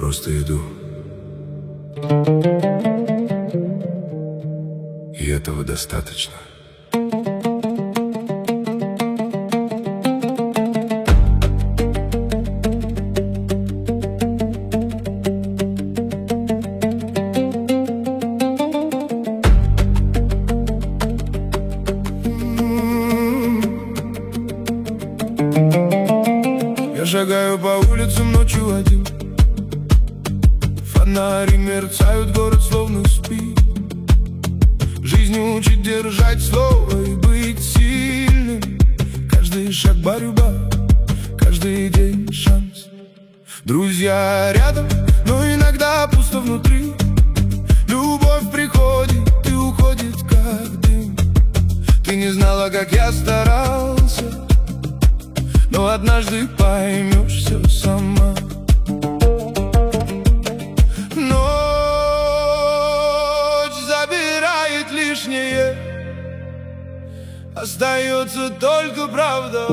просто иду, и этого достаточно. Я шагаю по улицам ночью один. Фонари мерцают, город словно спит. Жизнь учит держать слово и быть сильным. Каждый шаг борьба, каждый день шанс. Друзья рядом, но иногда пусто внутри. Любовь приходит и уходит как дым. Ты не знала, как я старался, но однажды поймешь все сама. Ночь забирает лишнее, остается только правда.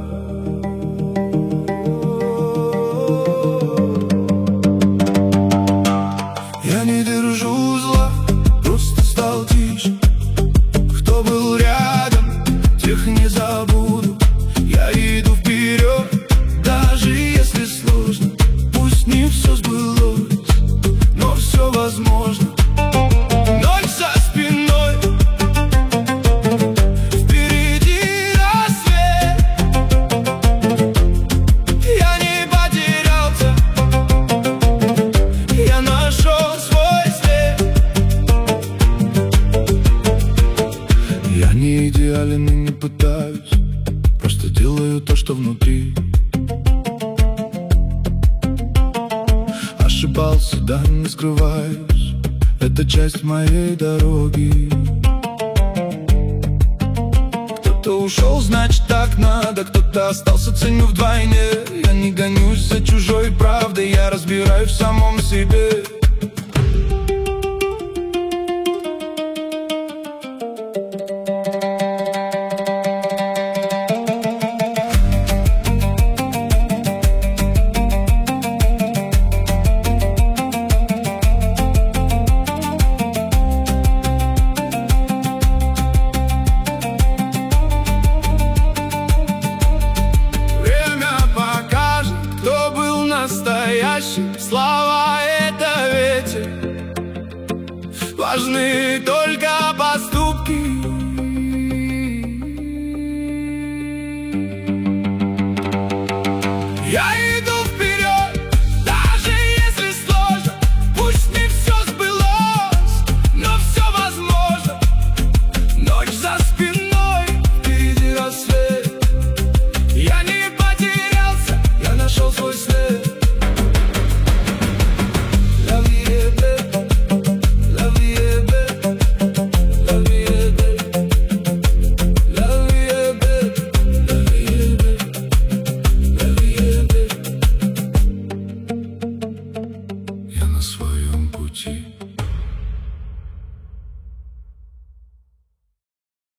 Я не держу зла, просто стал тише. Кто был рядом, тех не забуду. Я иду вперед, даже если сложно. Пусть не все сбылось, но все возможно. Ночь за спиной, впереди рассвет. Я не потерялся, я нашел свой след. Я не идеален и не пытаюсь, просто делаю то, что внутри. Ошибался, да, не скрываюсь. Это часть моей дороги. Кто-то ушел, значит так надо. Кто-то остался, ценю вдвойне. Я не гонюсь за чужой правдой, я разбираюсь в самом себе.